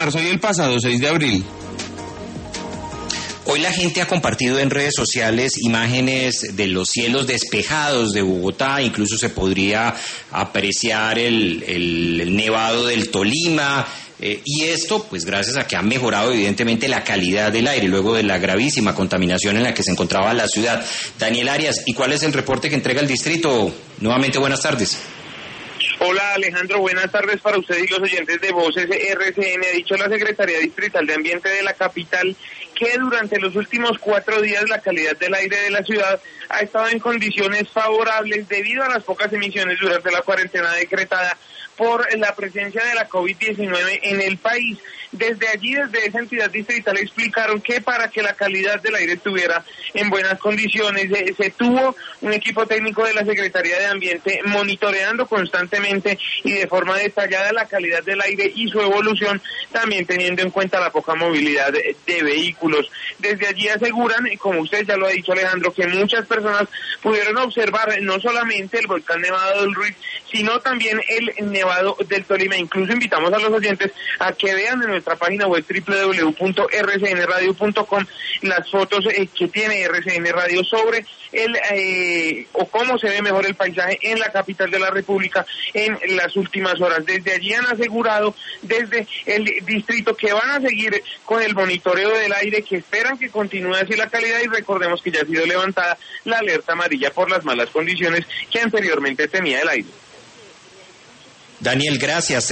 marzo y el pasado 6 de abril. Hoy la gente ha compartido en redes sociales imágenes de los cielos despejados de Bogotá, incluso se podría apreciar el nevado del Tolima, y esto pues gracias a que ha mejorado evidentemente la calidad del aire luego de la gravísima contaminación en la que se encontraba la ciudad. Daniel Arias, ¿y cuál es el reporte que entrega el distrito? Nuevamente buenas tardes. Hola Alejandro, buenas tardes para usted y los oyentes de Voces RCN. Ha dicho la Secretaría Distrital de Ambiente de la capital que durante los últimos 4 días la calidad del aire de la ciudad ha estado en condiciones favorables debido a las pocas emisiones durante la cuarentena decretada por la presencia de la COVID-19 en el país. Desde allí, desde esa entidad distrital, explicaron que para que la calidad del aire estuviera en buenas condiciones, se tuvo un equipo técnico de la Secretaría de Ambiente monitoreando constantemente y de forma detallada la calidad del aire y su evolución, también teniendo en cuenta la poca movilidad de vehículos. Desde allí aseguran, como usted ya lo ha dicho Alejandro, que muchas personas pudieron observar no solamente el volcán Nevado del Ruiz, sino también el Nevado del Tolima. Incluso invitamos a los oyentes a que vean en nuestra página web www.rcnradio.com las fotos que tiene RCN Radio sobre o cómo se ve mejor el paisaje en la capital de la República en las últimas horas. Desde allí han asegurado desde el distrito que van a seguir con el monitoreo del aire, que esperan que continúe así la calidad, y recordemos que ya ha sido levantada la alerta amarilla por las malas condiciones que anteriormente tenía el aire. Daniel, gracias.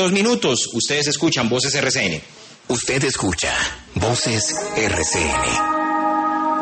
6:32 PM. Ustedes escuchan Voces RCN. Usted escucha Voces RCN.